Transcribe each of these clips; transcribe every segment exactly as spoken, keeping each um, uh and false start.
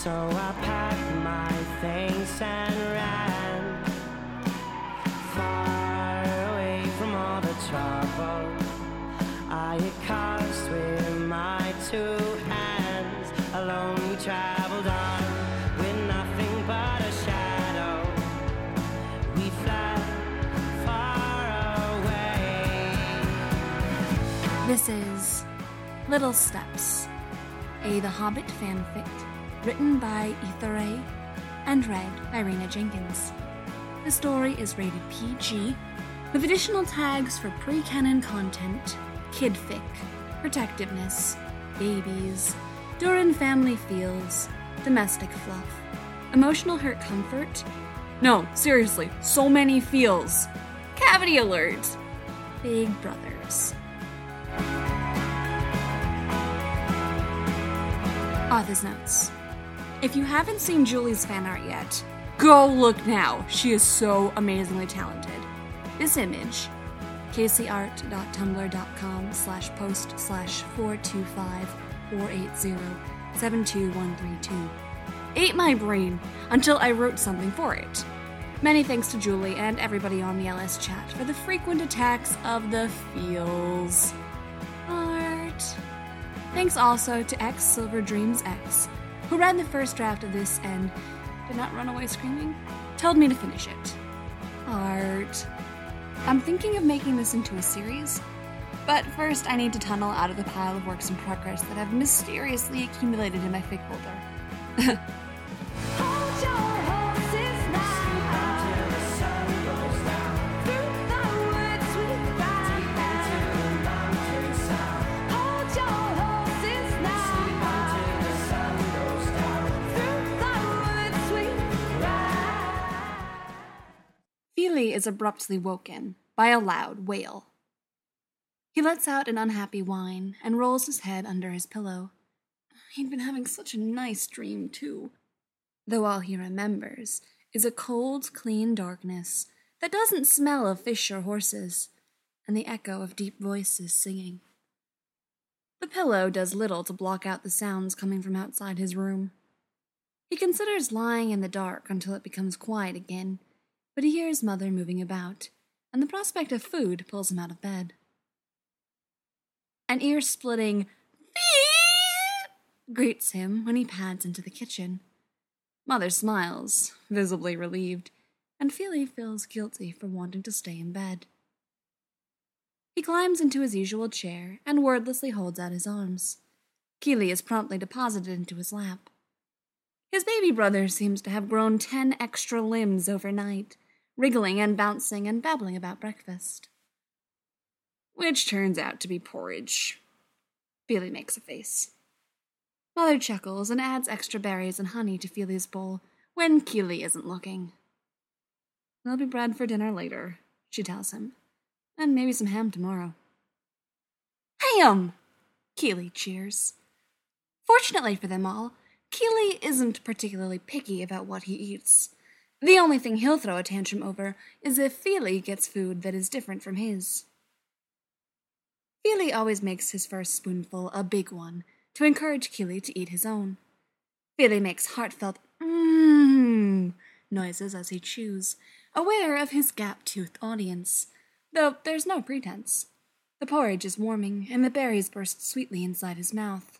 So I packed my things and ran far away from all the trouble I had caused with my two hands. Alone we traveled on with nothing but a shadow. We fled far away. This is Little Steps, a The Hobbit fanfic written by Ether Ray and read by Raina Jenkins. The story is rated P G, with additional tags for pre-canon content, kidfic, protectiveness, babies, Durin family feels, domestic fluff, emotional hurt comfort. No, seriously, so many feels. Cavity alert. Big brothers. Author's notes. If you haven't seen Julie's fan art yet, go look now. She is so amazingly talented. This image, caseyart.tumblr.com slash post slash 425 480 72132 ate my brain until I wrote something for it. Many thanks to Julie and everybody on the L S chat for the frequent attacks of the feels. Art. Thanks also to X Silver Dreams X, who read the first draft of this and did not run away screaming, told me to finish it. Art. I'm thinking of making this into a series, but first I need to tunnel out of the pile of works in progress that have mysteriously accumulated in my fic folder. Feely is abruptly woken by a loud wail. He lets out an unhappy whine and rolls his head under his pillow. He'd been having such a nice dream, too. Though all he remembers is a cold, clean darkness that doesn't smell of fish or horses, and the echo of deep voices singing. The pillow does little to block out the sounds coming from outside his room. He considers lying in the dark until it becomes quiet again, but he hears Mother moving about, and the prospect of food pulls him out of bed. An ear-splitting beep greets him when he pads into the kitchen. Mother smiles, visibly relieved, and Feely feels guilty for wanting to stay in bed. He climbs into his usual chair and wordlessly holds out his arms. Keely is promptly deposited into his lap. His baby brother seems to have grown ten extra limbs overnight, wriggling and bouncing and babbling about breakfast. Which turns out to be porridge. Feely makes a face. Mother chuckles and adds extra berries and honey to Feely's bowl when Keely isn't looking. There'll be bread for dinner later, she tells him, and maybe some ham tomorrow. Ham! Keely cheers. Fortunately for them all, Keely isn't particularly picky about what he eats. The only thing he'll throw a tantrum over is if Feely gets food that is different from his. Feely always makes his first spoonful a big one, to encourage Keely to eat his own. Feely makes heartfelt mmm noises as he chews, aware of his gap-toothed audience, though there's no pretense. The porridge is warming, and the berries burst sweetly inside his mouth.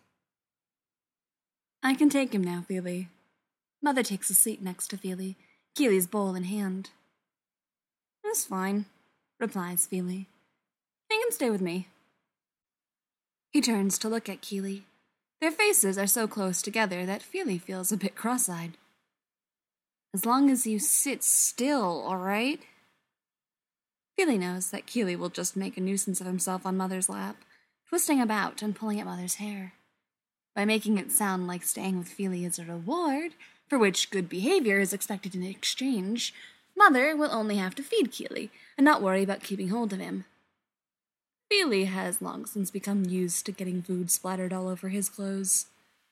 I can take him now, Feely. Mother takes a seat next to Feely, Keely's bowl in hand. That's fine, replies Feely. He can stay with me. He turns to look at Keely. Their faces are so close together that Feely feels a bit cross-eyed. As long as you sit still, all right? Feely knows that Keely will just make a nuisance of himself on Mother's lap, twisting about and pulling at Mother's hair. By making it sound like staying with Feely is a reward, for which good behavior is expected in exchange, Mother will only have to feed Keely and not worry about keeping hold of him. Feely has long since become used to getting food splattered all over his clothes.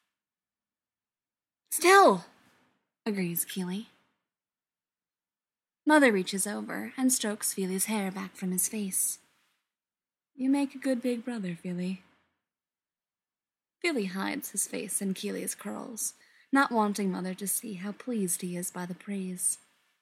Still, agrees Keely. Mother reaches over and strokes Feely's hair back from his face. You make a good big brother, Feely. Feely hides his face in Keely's curls, not wanting Mother to see how pleased he is by the praise.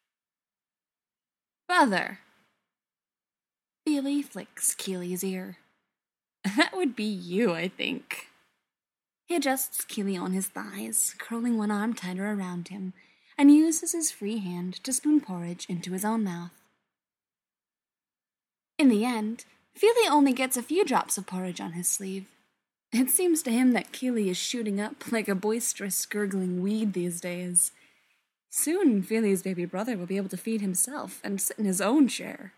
"Mother!" Feely flicks Keely's ear. "That would be you, I think." He adjusts Keely on his thighs, curling one arm tighter around him, and uses his free hand to spoon porridge into his own mouth. In the end, Feely only gets a few drops of porridge on his sleeve. It seems to him that Keely is shooting up like a boisterous, gurgling weed these days. Soon, Feely's baby brother will be able to feed himself and sit in his own chair.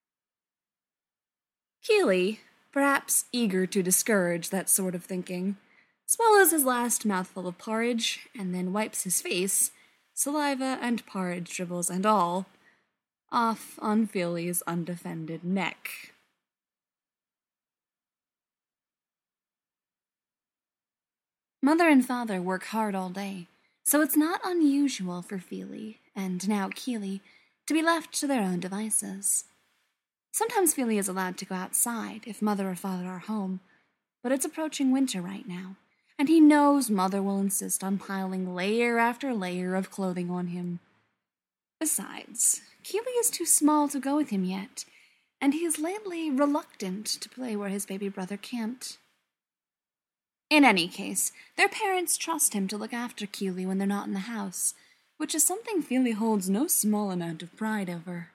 Keely, perhaps eager to discourage that sort of thinking, swallows his last mouthful of porridge and then wipes his face, saliva and porridge dribbles and all, off on Feely's undefended neck. Mother and Father work hard all day, so it's not unusual for Feely, and now Keely, to be left to their own devices. Sometimes Feely is allowed to go outside if Mother or Father are home, but it's approaching winter right now, and he knows Mother will insist on piling layer after layer of clothing on him. Besides, Keely is too small to go with him yet, and he is lately reluctant to play where his baby brother can't. In any case, their parents trust him to look after Keely when they're not in the house, which is something Feely holds no small amount of pride over.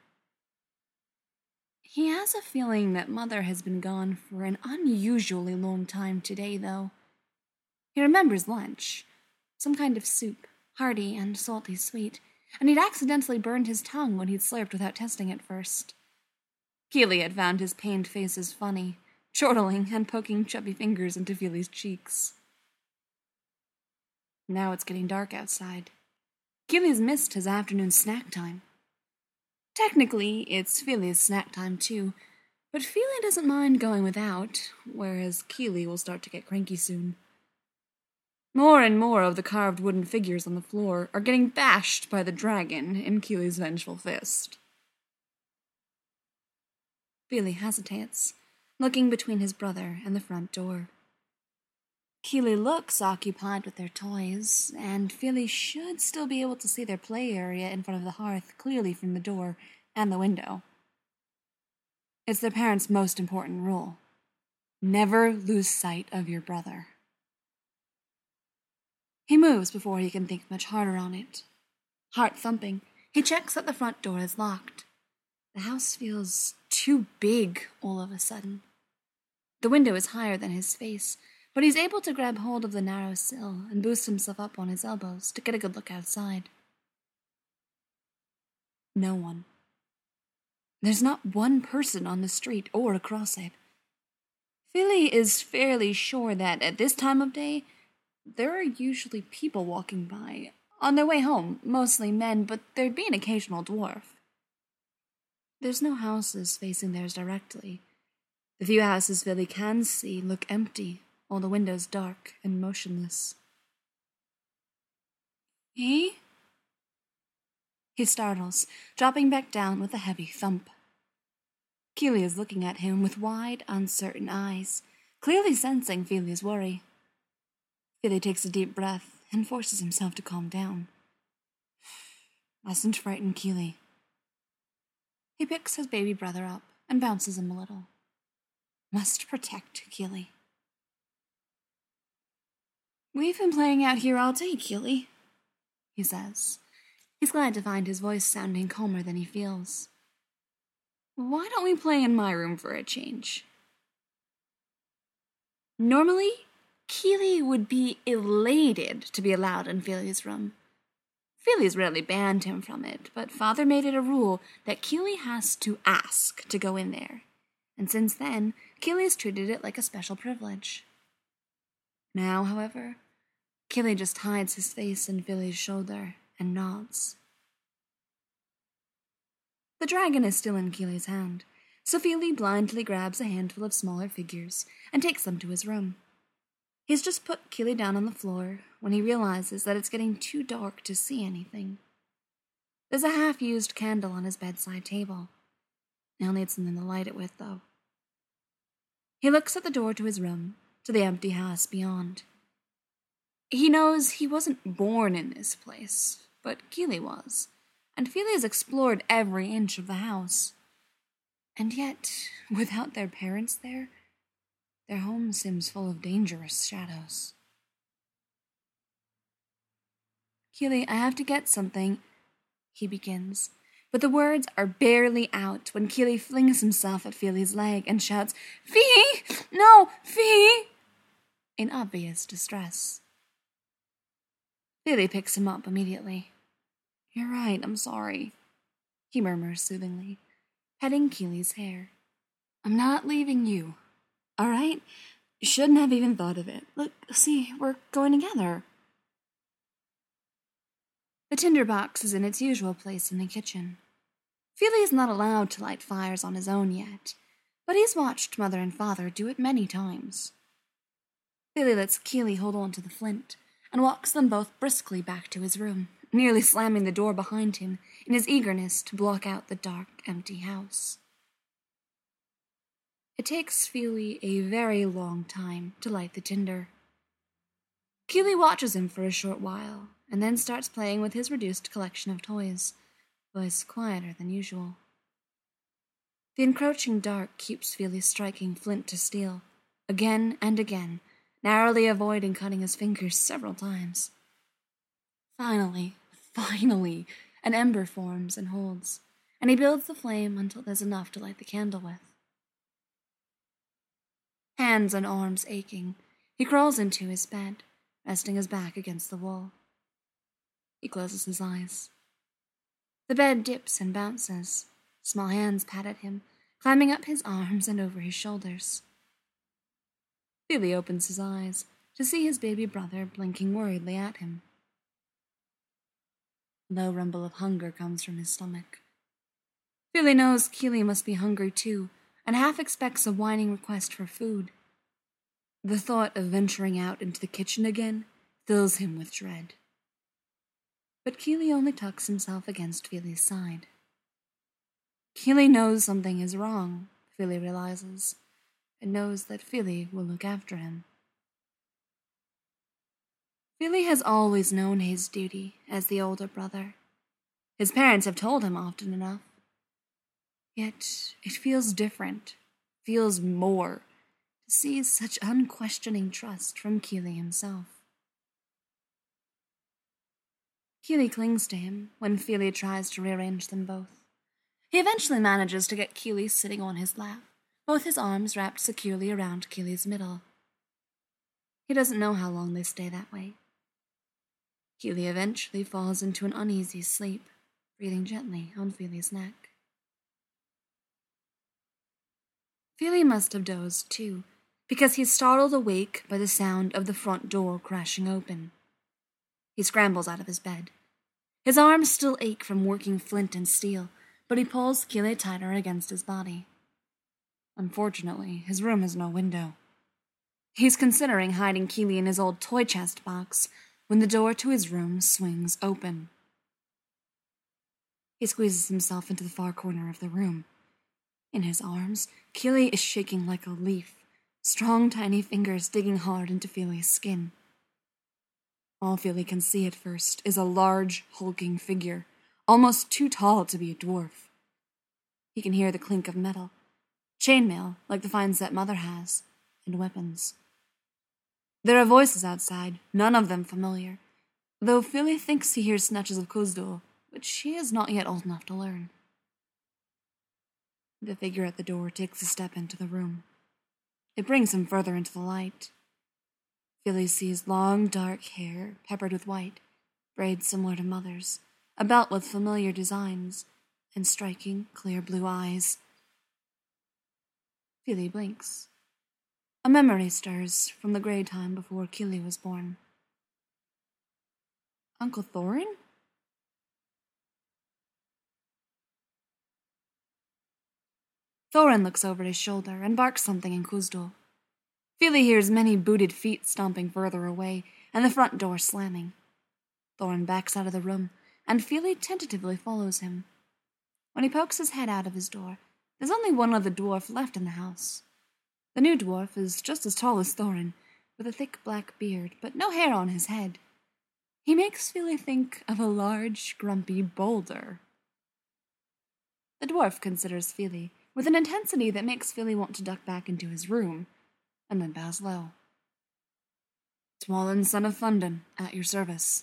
He has a feeling that Mother has been gone for an unusually long time today, though. He remembers lunch, some kind of soup, hearty and salty sweet, and he'd accidentally burned his tongue when he'd slurped without testing it first. Keely had found his pained faces funny, chortling and poking chubby fingers into Feely's cheeks. Now it's getting dark outside. Keely's missed his afternoon snack time. Technically, it's Feely's snack time too, but Feely doesn't mind going without, whereas Keely will start to get cranky soon. More and more of the carved wooden figures on the floor are getting bashed by the dragon in Keely's vengeful fist. Feely hesitates, looking between his brother and the front door. Keely looks occupied with their toys, and Feely should still be able to see their play area in front of the hearth clearly from the door and the window. It's their parents' most important rule. Never lose sight of your brother. He moves before he can think much harder on it. Heart thumping, he checks that the front door is locked. The house feels too big all of a sudden. The window is higher than his face, but he's able to grab hold of the narrow sill and boost himself up on his elbows to get a good look outside. No one. There's not one person on the street or across it. Feely is fairly sure that at this time of day, there are usually people walking by, on their way home, mostly men, but there'd be an occasional dwarf. There's no houses facing theirs directly. The few houses Feely can see look empty, all the windows dark and motionless. He? He startles, dropping back down with a heavy thump. Keely is looking at him with wide, uncertain eyes, clearly sensing Feely's worry. Feely takes a deep breath and forces himself to calm down. Mustn't frighten Keely. He picks his baby brother up and bounces him a little. Must protect Keely. We've been playing out here all day, Keely, he says. He's glad to find his voice sounding calmer than he feels. Why don't we play in my room for a change? Normally, Keely would be elated to be allowed in Feely's room. Feely's rarely banned him from it, but Father made it a rule that Keely has to ask to go in there, and since then, Keely's treated it like a special privilege. Now, however, Keely just hides his face in Feely's shoulder and nods. The dragon is still in Keely's hand, so Feely blindly grabs a handful of smaller figures and takes them to his room. He's just put Keely down on the floor when he realizes that it's getting too dark to see anything. There's a half-used candle on his bedside table. He'll need something to light it with, though. He looks at the door to his room, to the empty house beyond. He knows he wasn't born in this place, but Keely was, and Feely has explored every inch of the house. And yet, without their parents there, their home seems full of dangerous shadows. Keely, I have to get something, he begins, but the words are barely out when Keely flings himself at Feely's leg and shouts, Fee! No, Fee! In obvious distress. Feely picks him up immediately. You're right, I'm sorry, he murmurs soothingly, petting Keely's hair. I'm not leaving you, all right? Shouldn't have even thought of it. Look, see, we're going together. The tinderbox is in its usual place in the kitchen. Feely is not allowed to light fires on his own yet, but he's watched Mother and Father do it many times. Feely lets Keely hold on to the flint and walks them both briskly back to his room, nearly slamming the door behind him in his eagerness to block out the dark, empty house. It takes Feely a very long time to light the tinder. Keely watches him for a short while, and then starts playing with his reduced collection of toys, voice quieter than usual. The encroaching dark keeps Feely striking flint to steel, again and again, narrowly avoiding cutting his fingers several times. Finally, finally, an ember forms and holds, and he builds the flame until there's enough to light the candle with. Hands and arms aching, he crawls into his bed, resting his back against the wall. He closes his eyes. The bed dips and bounces. Small hands pat at him, climbing up his arms and over his shoulders. Feely opens his eyes to see his baby brother blinking worriedly at him. A low rumble of hunger comes from his stomach. Feely knows Keely must be hungry too, and half expects a whining request for food. The thought of venturing out into the kitchen again fills him with dread. But Keely only tucks himself against Feely's side. Keely knows something is wrong, Feely realizes, and knows that Feely will look after him. Feely has always known his duty as the older brother. His parents have told him often enough. Yet it feels different, feels more, to see such unquestioning trust from Keely himself. Keely clings to him when Feely tries to rearrange them both. He eventually manages to get Keely sitting on his lap, both his arms wrapped securely around Keely's middle. He doesn't know how long they stay that way. Keely eventually falls into an uneasy sleep, breathing gently on Feely's neck. Feely must have dozed, too, because he's startled awake by the sound of the front door crashing open. He scrambles out of his bed. His arms still ache from working flint and steel, but he pulls Keely tighter against his body. Unfortunately, his room has no window. He's considering hiding Keely in his old toy chest box when the door to his room swings open. He squeezes himself into the far corner of the room. In his arms, Keely is shaking like a leaf, strong tiny fingers digging hard into Feely's skin. All Feely can see at first is a large, hulking figure, almost too tall to be a dwarf. He can hear the clink of metal, chainmail like the finds that Mother has, and weapons. There are voices outside, none of them familiar, though Feely thinks he hears snatches of Kuzdul, which she is not yet old enough to learn. The figure at the door takes a step into the room. It brings him further into the light. Feely sees long, dark hair peppered with white, braids similar to Mother's, a belt with familiar designs, and striking, clear blue eyes. Feely blinks. A memory stirs from the grey time before Keely was born. Uncle Thorin? Thorin looks over his shoulder and barks something in Kuzdul. Feely hears many booted feet stomping further away, and the front door slamming. Thorin backs out of the room, and Feely tentatively follows him. When he pokes his head out of his door, there's only one other dwarf left in the house. The new dwarf is just as tall as Thorin, with a thick black beard, but no hair on his head. He makes Fili think of a large, grumpy boulder. The dwarf considers Fili with an intensity that makes Fili want to duck back into his room, and then bows low. Dwalin, son of Thundon, at your service.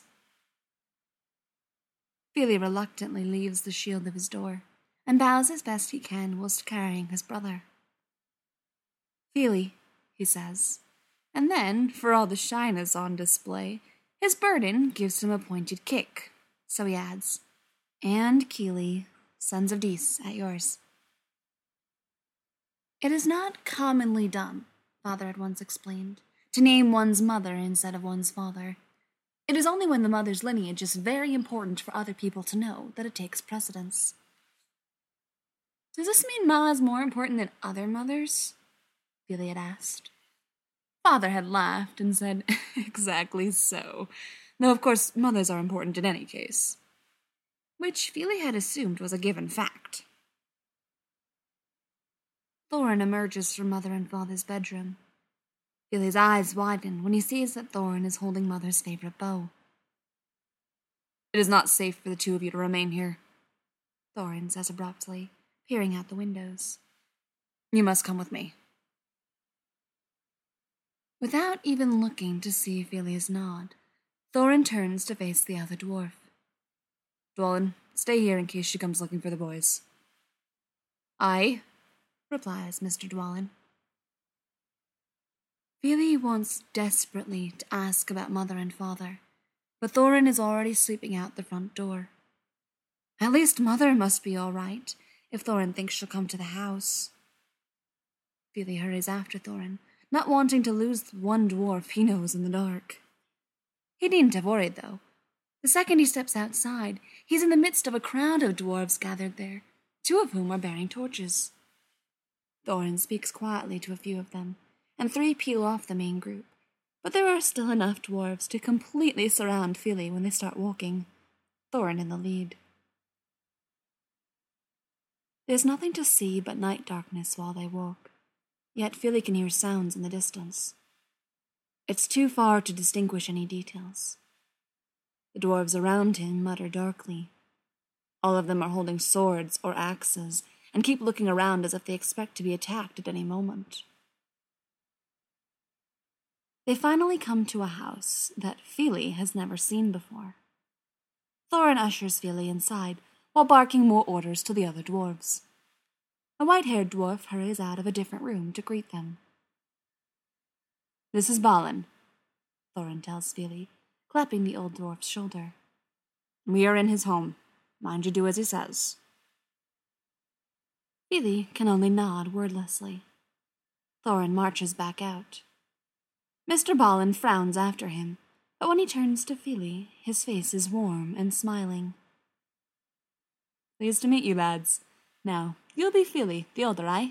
Fili reluctantly leaves the shield of his door, and bows as best he can whilst carrying his brother. Fili, he says, and then, for all the shyness on display, his burden gives him a pointed kick, so he adds, and Kili, sons of Dis, at yours. It is not commonly done, Father had once explained, to name one's mother instead of one's father. It is only when the mother's lineage is very important for other people to know that it takes precedence. Does this mean Ma is more important than other mothers? Fili had asked. Father had laughed and said, exactly so, though of course mothers are important in any case. Which Fili had assumed was a given fact. Thorin emerges from Mother and Father's bedroom. Fili's eyes widen when he sees that Thorin is holding Mother's favorite bow. It is not safe for the two of you to remain here, Thorin says abruptly, peering out the windows. You must come with me. Without even looking to see Fili's nod, Thorin turns to face the other dwarf. Dwalin, stay here in case she comes looking for the boys. Aye, replies Mister Dwalin. Fili wants desperately to ask about Mother and Father, but Thorin is already sweeping out the front door. At least Mother must be all right, if Thorin thinks she'll come to the house. Fili hurries after Thorin, not wanting to lose the one dwarf he knows in the dark. He needn't have worried, though. The second he steps outside, he's in the midst of a crowd of dwarves gathered there, two of whom are bearing torches. Thorin speaks quietly to a few of them, and three peel off the main group, but there are still enough dwarves to completely surround Fili when they start walking, Thorin in the lead. There's nothing to see but night darkness while they walk, yet Fili can hear sounds in the distance. It's too far to distinguish any details. The dwarves around him mutter darkly. All of them are holding swords or axes, and keep looking around as if they expect to be attacked at any moment. They finally come to a house that Fili has never seen before. Thorin ushers Fili inside, while barking more orders to the other dwarves. A white-haired dwarf hurries out of a different room to greet them. This is Balin, Thorin tells Fili, clapping the old dwarf's shoulder. We are in his home. Mind you do as he says. Fili can only nod wordlessly. Thorin marches back out. Mister Balin frowns after him, but when he turns to Fili, his face is warm and smiling. Pleased to meet you, lads. Now, you'll be Fili, the older, aye?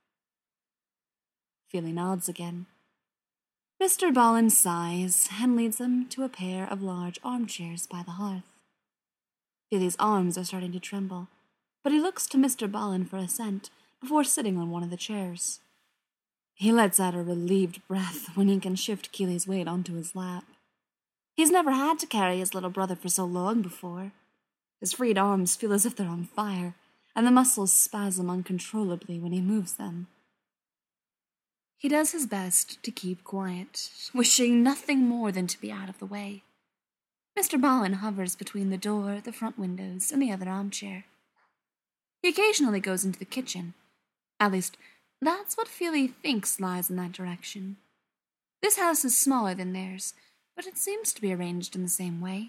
Fili nods again. Mister Balin sighs and leads them to a pair of large armchairs by the hearth. Fili's arms are starting to tremble, but he looks to Mister Balin for assent before sitting on one of the chairs. He lets out a relieved breath when he can shift Kili's weight onto his lap. He's never had to carry his little brother for so long before. His freed arms feel as if they're on fire, and the muscles spasm uncontrollably when he moves them. He does his best to keep quiet, wishing nothing more than to be out of the way. Mister Balin hovers between the door, the front windows, and the other armchair. He occasionally goes into the kitchen. At least, that's what Fili thinks lies in that direction. This house is smaller than theirs, but it seems to be arranged in the same way.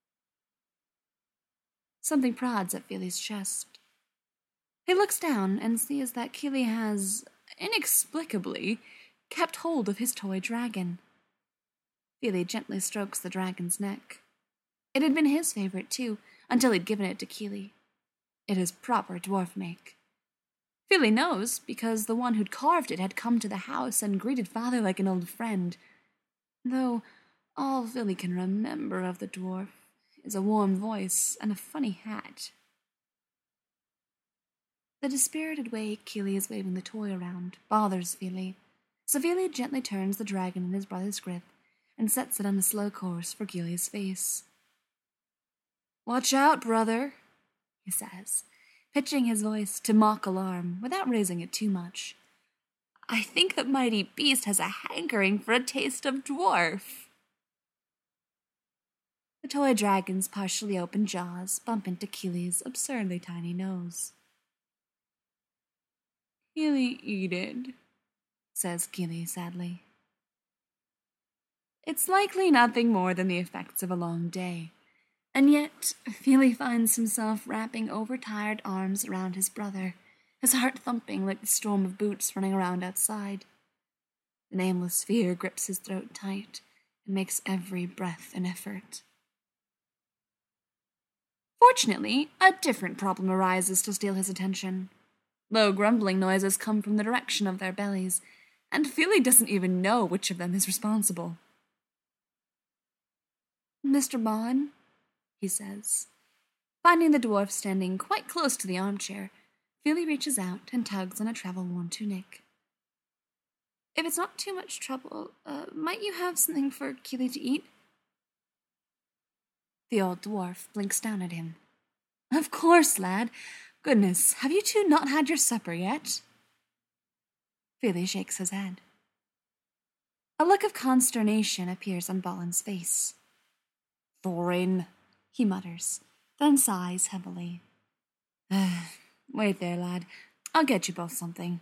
Something prods at Fili's chest. He looks down and sees that Kili has, inexplicably, kept hold of his toy dragon. Fili gently strokes the dragon's neck. It had been his favorite, too, until he'd given it to Kili. It is proper dwarf make. Fili knows, because the one who'd carved it had come to the house and greeted Father like an old friend. Though all Fili can remember of the dwarf is a warm voice and a funny hat. The dispirited way Kili is waving the toy around bothers Fili, Savili gently turns the dragon in his brother's grip and sets it on a slow course for Gili's face. "Watch out, brother," he says, pitching his voice to mock alarm without raising it too much. "I think that mighty beast has a hankering for a taste of dwarf." The toy dragon's partially open jaws bump into Kili's absurdly tiny nose. "Kili eat it," says Kili sadly. It's likely nothing more than the effects of a long day, and yet Fili finds himself wrapping overtired arms around his brother, his heart thumping like the storm of boots running around outside. The nameless fear grips his throat tight and makes every breath an effort. Fortunately, a different problem arises to steal his attention. Low grumbling noises come from the direction of their bellies, and Fili doesn't even know which of them is responsible. "Mister Balin," he says. Finding the dwarf standing quite close to the armchair, Fili reaches out and tugs on a travel-worn tunic. "If it's not too much trouble, uh, might you have something for Kili to eat?" The old dwarf blinks down at him. "Of course, lad. Goodness, have you two not had your supper yet?" Fili shakes his head. A look of consternation appears on Balin's face. "Thorin," he mutters, then sighs heavily. "Wait there, lad. I'll get you both something."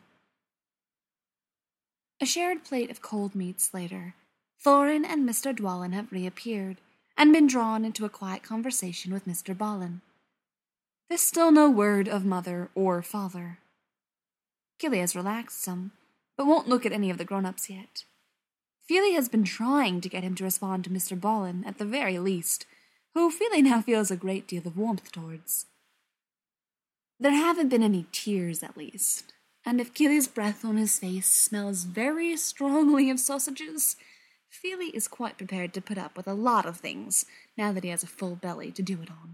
A shared plate of cold meats later, Thorin and Mister Dwalin have reappeared and been drawn into a quiet conversation with Mister Balin. There's still no word of mother or father. Kili has relaxed some, but won't look at any of the grown-ups yet. Fili has been trying to get him to respond to Mister Balin, at the very least, who Fili now feels a great deal of warmth towards. There haven't been any tears, at least, and if Kili's breath on his face smells very strongly of sausages, Fili is quite prepared to put up with a lot of things now that he has a full belly to do it on.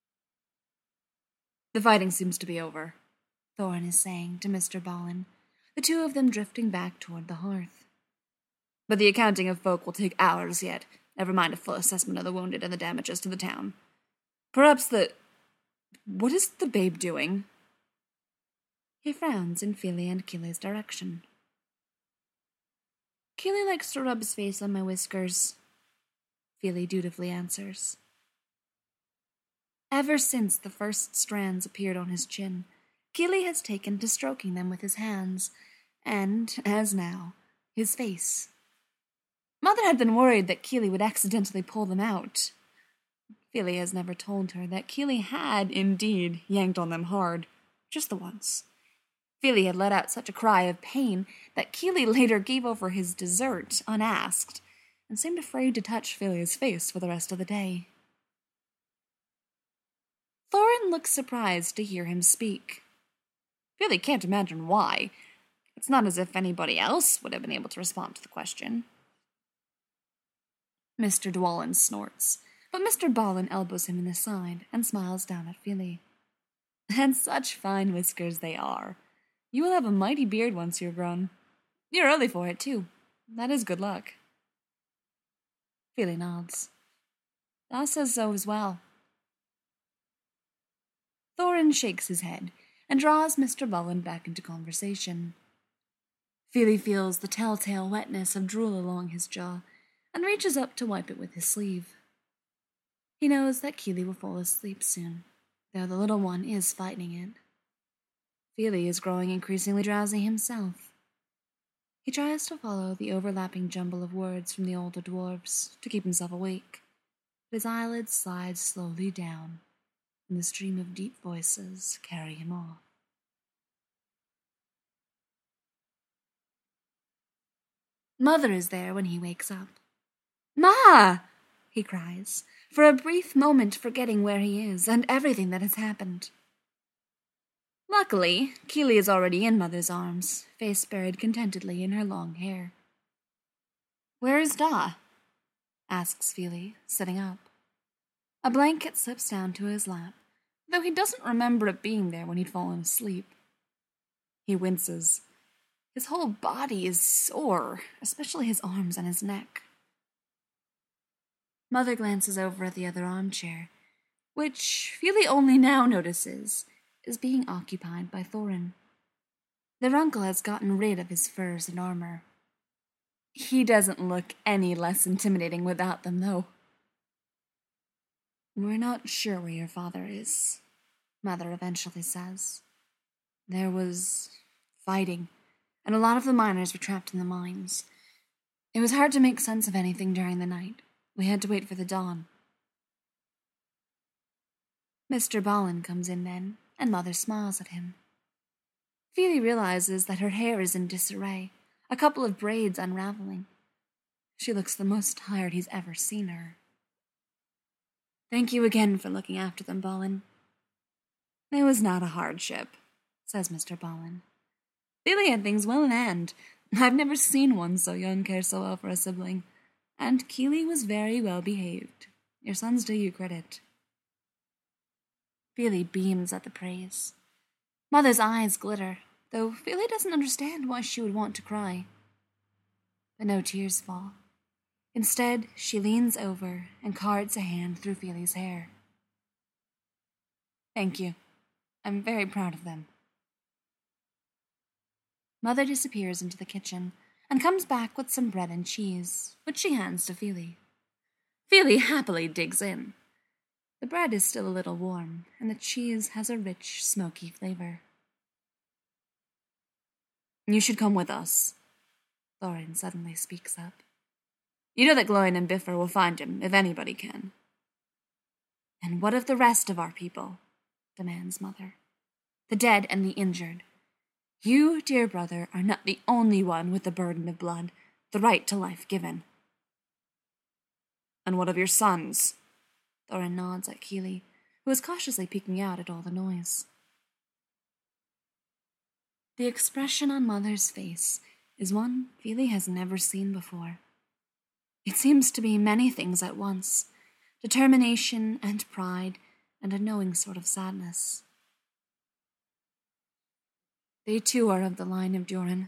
"The fighting seems to be over," Thorin is saying to Mister Balin, the two of them drifting back toward the hearth. "But the accounting of folk will take hours yet, never mind a full assessment of the wounded and the damages to the town. Perhaps the... What is the babe doing?" He frowns in Fili and Kili's direction. "Kili likes to rub his face on my whiskers," Fili dutifully answers. Ever since the first strands appeared on his chin, Kili has taken to stroking them with his hands, and, as now, his face. Mother had been worried that Kili would accidentally pull them out. Fili has never told her that Kili had, indeed, yanked on them hard, just the once. Fili had let out such a cry of pain that Kili later gave over his dessert unasked, and seemed afraid to touch Fili's face for the rest of the day. Thorin looks surprised to hear him speak. Fili can't imagine why. It's not as if anybody else would have been able to respond to the question. Mister Dwalin snorts, but Mister Balin elbows him in the side and smiles down at Fili. "And such fine whiskers they are. You will have a mighty beard once you're grown. You're early for it, too. That is good luck." Fili nods. "Da says so as well." Thorin shakes his head and draws Mister Balin back into conversation. Fili feels the telltale wetness of drool along his jaw and reaches up to wipe it with his sleeve. He knows that Kili will fall asleep soon, though the little one is fighting it. Fili is growing increasingly drowsy himself. He tries to follow the overlapping jumble of words from the older dwarves to keep himself awake, but his eyelids slide slowly down, and the stream of deep voices carry him off. Mother is there when he wakes up. "Ma!" he cries, for a brief moment forgetting where he is and everything that has happened. Luckily, Kili is already in Mother's arms, face buried contentedly in her long hair. "Where is Da?" asks Fili, sitting up. A blanket slips down to his lap, though he doesn't remember it being there when he'd fallen asleep. He winces. His whole body is sore, especially his arms and his neck. Mother glances over at the other armchair, which Feely only now notices is being occupied by Thorin. Their uncle has gotten rid of his furs and armor. He doesn't look any less intimidating without them, though. "We're not sure where your father is," Mother eventually says. "There was fighting, and a lot of the miners were trapped in the mines. It was hard to make sense of anything during the night. We had to wait for the dawn." Mister Balin comes in then, and Mother smiles at him. Feely realizes that her hair is in disarray, a couple of braids unraveling. She looks the most tired he's ever seen her. "Thank you again for looking after them, Balin." "It was not a hardship," says Mister Balin. "Feely had things well in hand. I've never seen one so young care so well for a sibling. And Keely was very well behaved. Your sons do you credit." Feely beams at the praise. Mother's eyes glitter, though Feely doesn't understand why she would want to cry. But no tears fall. Instead, she leans over and cards a hand through Feely's hair. "Thank you. I'm very proud of them." Mother disappears into the kitchen and comes back with some bread and cheese, which she hands to Feely. Feely happily digs in. The bread is still a little warm, and the cheese has a rich, smoky flavor. "You should come with us," Thorin suddenly speaks up. "You know that Gloin and Bifur will find him, if anybody can." "And what of the rest of our people?" demands Mother. "The dead and the injured. You, dear brother, are not the only one with the burden of blood, the right to life given." "And what of your sons?" Thorin nods at Keely, who is cautiously peeking out at all the noise. The expression on Mother's face is one Feely has never seen before. It seems to be many things at once, determination and pride and a knowing sort of sadness. They too are of the line of Durin.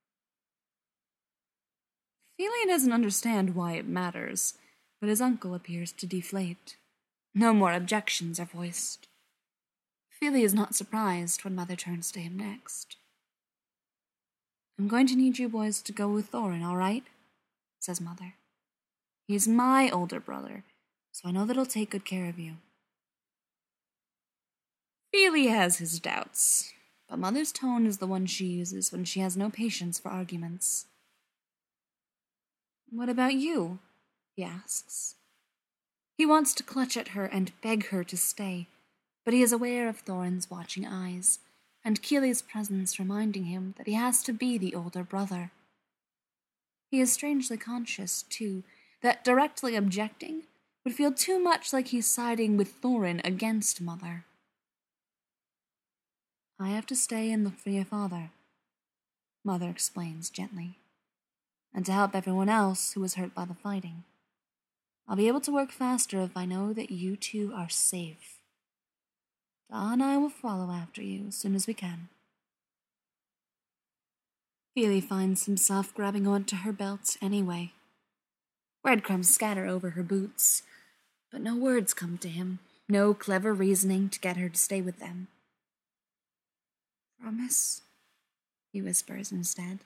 Feely doesn't understand why it matters, but his uncle appears to deflate. No more objections are voiced. Feely is not surprised when Mother turns to him next. "I'm going to need you boys to go with Thorin, all right?" says Mother. "He's my older brother, so I know that he'll take good care of you." Feely has his doubts, but Mother's tone is the one she uses when she has no patience for arguments. "What about you?" he asks. He wants to clutch at her and beg her to stay, but he is aware of Thorin's watching eyes, and Keely's presence reminding him that he has to be the older brother. He is strangely conscious, too, that directly objecting would feel too much like he's siding with Thorin against Mother. "I have to stay and look for your father," Mother explains gently, "and to help everyone else who was hurt by the fighting. I'll be able to work faster if I know that you two are safe. Da and I will follow after you as soon as we can." Feely finds himself grabbing onto her belt anyway. Breadcrumbs scatter over her boots, but no words come to him, no clever reasoning to get her to stay with them. "Promise?" he whispers instead.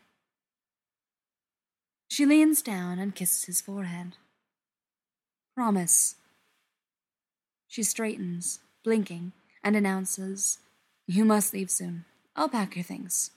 She leans down and kisses his forehead. "Promise." She straightens, blinking, and announces, "You must leave soon. I'll pack your things."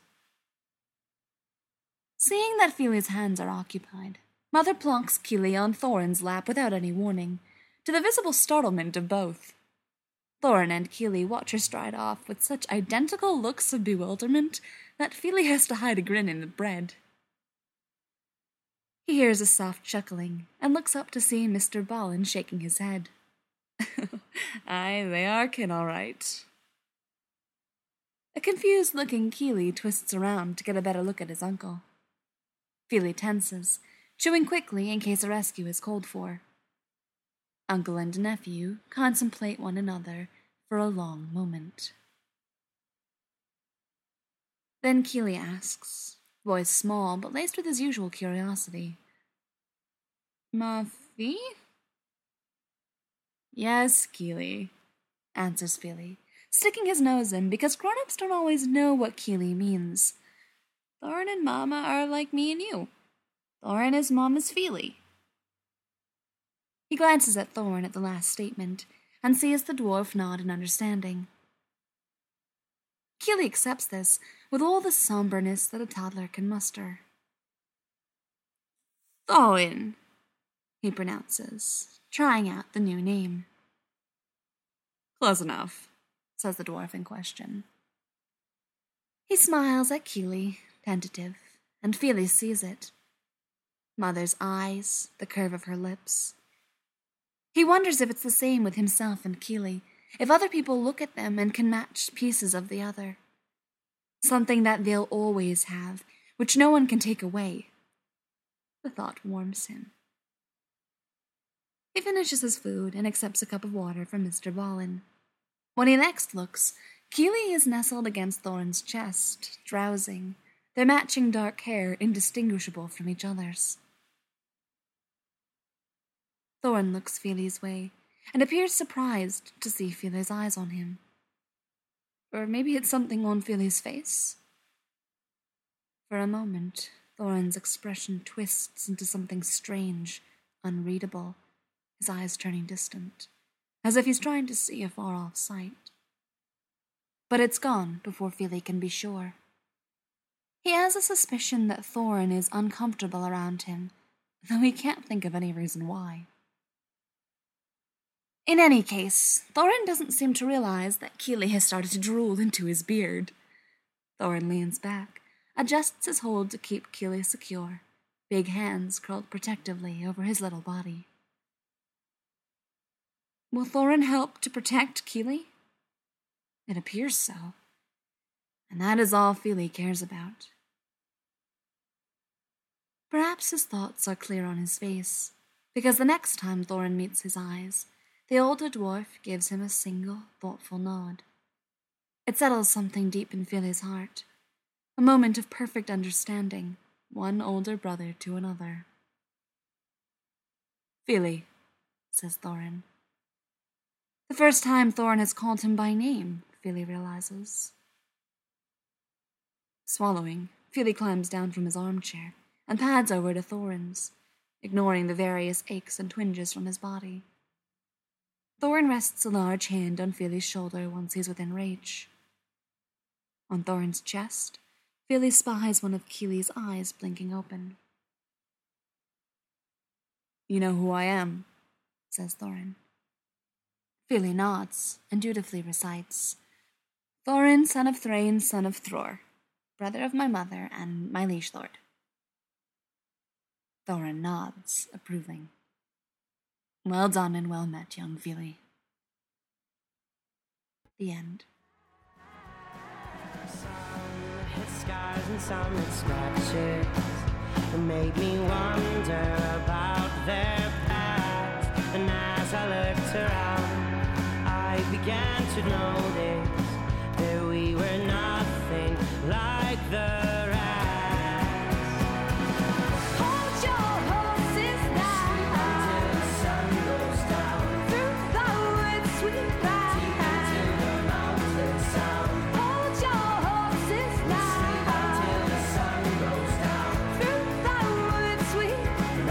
Seeing that Feely's hands are occupied, Mother plonks Keely on Thorin's lap without any warning, to the visible startlement of both. Thorin and Keely watch her stride off with such identical looks of bewilderment that Feely has to hide a grin in the bread. He hears a soft chuckling and looks up to see Mister Balin shaking his head. "Aye, they are kin, all right." A confused-looking Keely twists around to get a better look at his uncle. Feely tenses, chewing quickly in case a rescue is called for. Uncle and nephew contemplate one another for a long moment. Then Keely asks, voice small but laced with his usual curiosity. Muffy? Yes, Keely, answers Feely, sticking his nose in because grown-ups don't always know what Keely means. Thorin and Mama are like me and you. Thorin is Mama's Feely. He glances at Thorin at the last statement and sees the dwarf nod in understanding. Keely accepts this with all the somberness that a toddler can muster. Thorin, he pronounces, trying out the new name. Close enough, says the dwarf in question. He smiles at Keely, tentative, and Feely sees it. Mother's eyes, the curve of her lips. He wonders if it's the same with himself and Keely, if other people look at them and can match pieces of the other. Something that they'll always have, which no one can take away. The thought warms him. He finishes his food and accepts a cup of water from Mister Balin. When he next looks, Keely is nestled against Thorin's chest, drowsing, their matching dark hair indistinguishable from each other's. Thorin looks Feely's way, and appears surprised to see Feely's eyes on him. Or maybe it's something on Feely's face? For a moment, Thorin's expression twists into something strange, unreadable, his eyes turning distant, as if he's trying to see a far-off sight. But it's gone before Feely can be sure. He has a suspicion that Thorin is uncomfortable around him, though he can't think of any reason why. In any case, Thorin doesn't seem to realize that Keely has started to drool into his beard. Thorin leans back, adjusts his hold to keep Keely secure, big hands curled protectively over his little body. Will Thorin help to protect Keely? It appears so. And that is all Feely cares about. Perhaps his thoughts are clear on his face, because the next time Thorin meets his eyes, the older dwarf gives him a single, thoughtful nod. It settles something deep in Feely's heart, a moment of perfect understanding, one older brother to another. Feely, says Thorin. The first time Thorin has called him by name, Feely realizes. Swallowing, Feely climbs down from his armchair and pads over to Thorin's, ignoring the various aches and twinges from his body. Thorin rests a large hand on Feely's shoulder once he's within reach. On Thorin's chest, Feely spies one of Keely's eyes blinking open. You know who I am, says Thorin. Feely nods and dutifully recites, Thorin, son of Thrain, son of Thror, brother of my mother and my liege lord. Thorin nods, approving. Well done and well met, young Feely. The end. Some hit scars and some hit scratches. It made me wonder about their past. And as I looked around, I began to notice that we were nothing like the rest. Hold your horses now until the sun goes down. Through the woods we ride to the mountain sound. Hold your horses now until the sun goes down. Through the woods we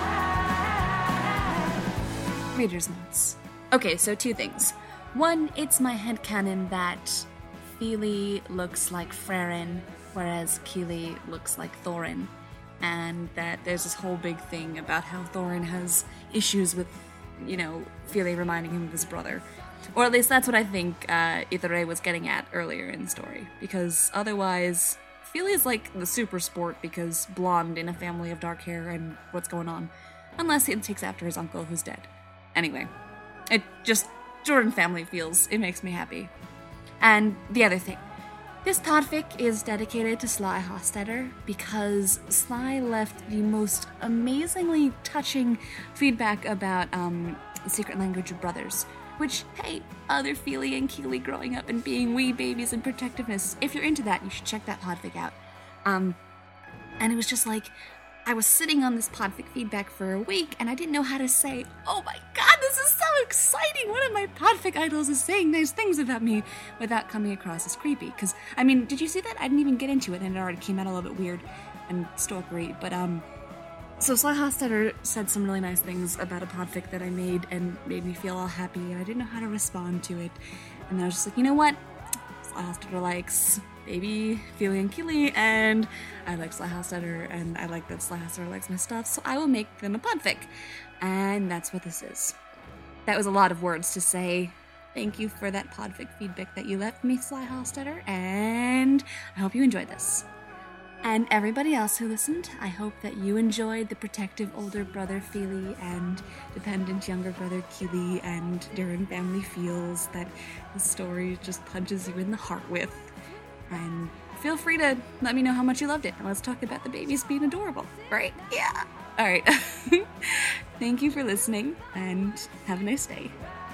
ride. Reader's notes. Okay, so two things. One, it's my headcanon that Feely looks like Frerin, whereas Keely looks like Thorin, and that there's this whole big thing about how Thorin has issues with, you know, Feely reminding him of his brother. Or at least that's what I think uh, Ithare was getting at earlier in the story, because otherwise, Feely is like the super sport because blonde in a family of dark hair and what's going on, unless he takes after his uncle who's dead. Anyway, it just, Jordan family feels, it makes me happy. And the other thing, this podfic is dedicated to Sly Hostetter because Sly left the most amazingly touching feedback about um, the secret language of brothers, which, hey, other Feely and Keely growing up and being wee babies and protectiveness, if you're into that, you should check that podfic out. Um, And it was just like, I was sitting on this podfic feedback for a week, and I didn't know how to say, oh my god, this is so exciting! One of my podfic idols is saying nice things about me without coming across as creepy. Because, I mean, did you see that? I didn't even get into it, and it already came out a little bit weird and stalkery. But, um, so Sly Hostetter said some really nice things about a podfic that I made and made me feel all happy, and I didn't know how to respond to it. And I was just like, you know what? Sly Hostetter likes Baby, Feely, and Keely, and I like Sly Hostetter, and I like that Sly Hostetter likes my stuff, so I will make them a podfic. And that's what this is. That was a lot of words to say. Thank you for that podfic feedback that you left me, Sly Hostetter, and I hope you enjoyed this. And everybody else who listened, I hope that you enjoyed the protective older brother Feely and dependent younger brother Keely and Duran family feels that the story just punches you in the heart with. And feel free to let me know how much you loved it. And let's talk about the babies being adorable, right? Yeah. All right. Thank you for listening, and have a nice day.